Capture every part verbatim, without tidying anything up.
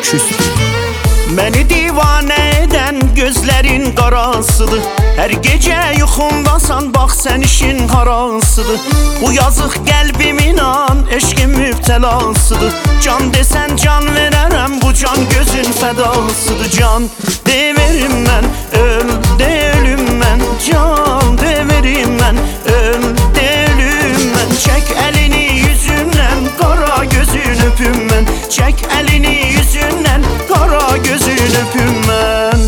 küstü. Məni divanə edən gözlərin qarasıdır. Hər gecə yuxumdasan, bax sən işin harasıdır. Bu yazıq qəlbimin an, eşqin mübtəlasıdır. Can desən can verərəm, bu can gözün fədasıdır. Can deverim mən, öl de ölüm mən. Can deverim mən, öl de ölüm mən. Çək əlini yüzündən, qara gözün öpüm mən. Çək əlini yüzündən, qara gözün öpüm mən.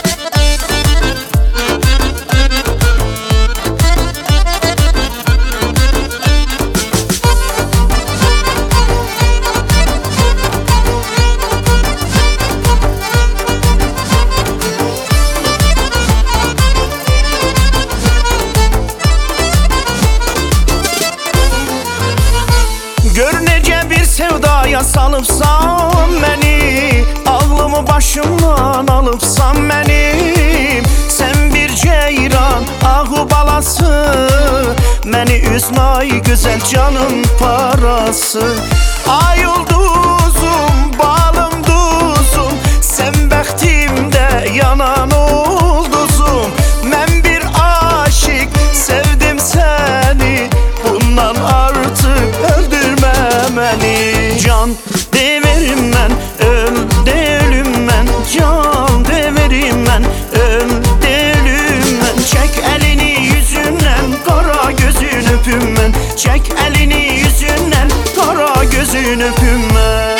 Gör necə bir sevdaya salıbsan məni, ağlımı başımdan alıbsan mənim. Sən bir ceyran, ağı balası, məni üzmə ay gözəl canım parası. Ay ulduzum, balım duzum, sən bəxtimdə yanan ulduzum. Mən bir aşiq, sevdim səni, bundan artıq öldürmə məni. Can deverim mən, öl de ölüm mən. Can deverim mən, öl de ölüm mən. Çək əlini yüzündən, qara gözün öpüm mən. Çək əlini yüzündən, qara gözün öpüm mən.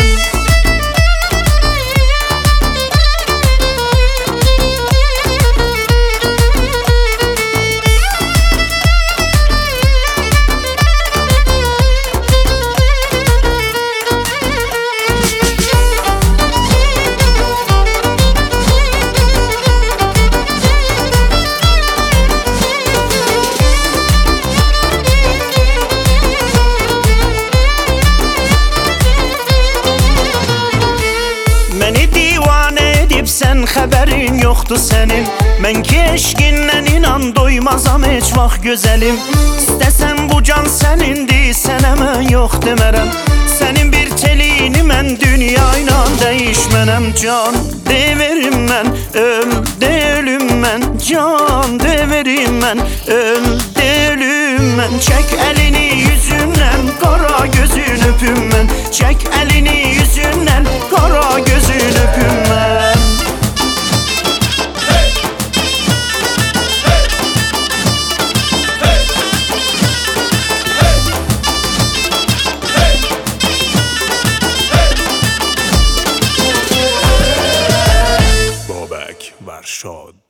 Məni divanə edib sən, xəbərin yoxdur sənin. Mən ki eşqindən inan, doymazam heç vaxt gözəlim. İstəsən bu can sənindir, sənə mən yox demərəm. Sənin bir telini mən dünya ilə dəyişmənəm. Can deverim mən, öl de ölüm mən. Can deverim mən, öl de ölüm mən. Çək əlini yüzündən, qara gözün öpüm mən. Çək əlini yüzündən, qara gözün öpüm mən. بابک ورشاد.